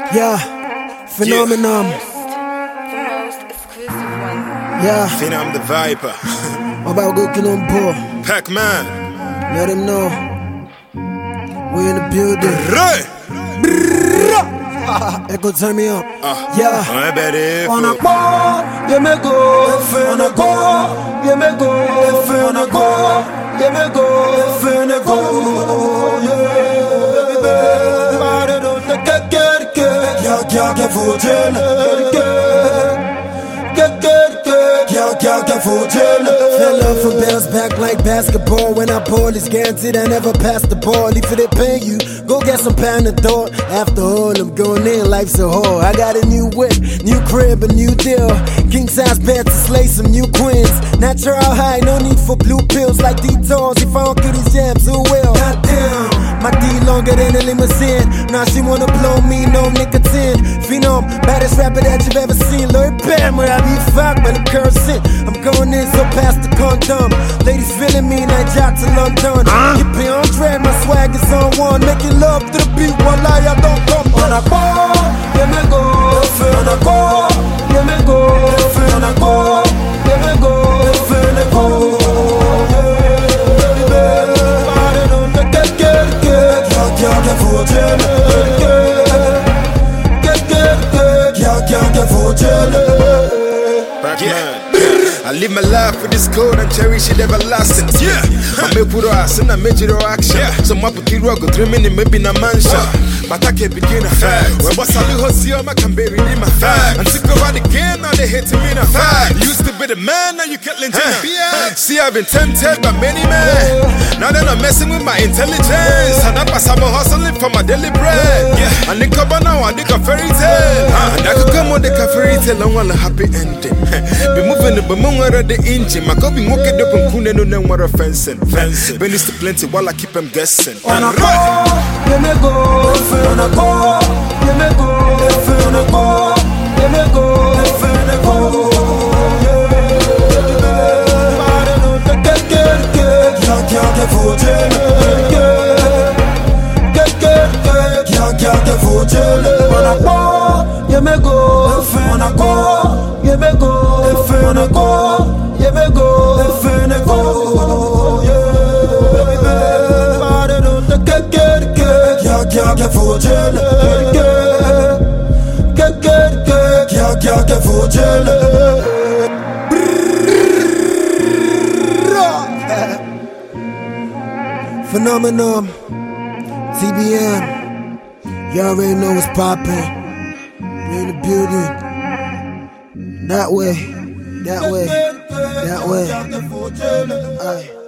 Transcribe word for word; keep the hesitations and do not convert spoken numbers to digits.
Yeah, phenomenon. Yeah, Phenom the Viper. I'm about to go kill on board. Pac-Man. Let him know we in the building. Right. Echo, turn me up. Uh, Yeah. I bet it. On a ball, yeah me go. On a ball, yeah me go. On a ball, yeah me go. On a ball, yeah. Baby, don't get get get. Yeah, yeah, get for jail. Get get get. Yeah, yeah, get for jail. Fell off from bounce back like basketball. When I ball, it's guaranteed I never pass the ball. If it pay you, go get some Panadol. After all, I'm going in, life's a whore. I got a new whip, new crib, a new deal. King size bed to slay some new queens. Natural high, no need for blue pills like detours. If I don't kill these jams, who will? Goddamn, my D longer than a limousine. Now she wanna blow me, no nicotine. Phenom, baddest rapper that you've ever seen. Lord Bam, where I be fucked, man, I'm cursing. I'm going in so past the condom. Ladies feeling me, night job to London. Hippie on dread, my swag is on one. Making love to the beat while I don't come. On a ball, yeah me go. On a ball, yeah me go. On a ball, yeah me go. On a ball, I live my life with this code and cherish it everlasting. Yeah, I make put ass and I made it action. So my put it rock, dreaming it maybe in a mansion. But I can't begin a fact. When boss I live here, I can bury in my fact. And sick of it again, now they hate me in a fact. You used to be the man, now you can't lend yeah. See, I've been tempted by many men. Now they're not messing with my intelligence. And I pass I'm hustling for my daily bread. Yeah, and they come on now, I think a fairy tale. And I could come on the fairy tale, I want a happy ending. Be moving the boom out of the engine. My copy walking up and cooning on them water fencing. Fencing. Ben is to plenty while I keep them guessing. On a ball, yeah me go. On a ball, yeah me go. On a ball, yeah me go. On a ball, yeah me go. On a ball, yeah me go. On a ball, yeah me go. On a ball, yeah. Get get for jail. Get get get. Get get get for jail. Phenomenon. T B M. You already know what's poppin'. We in the building. That way, that way, that way. Aye.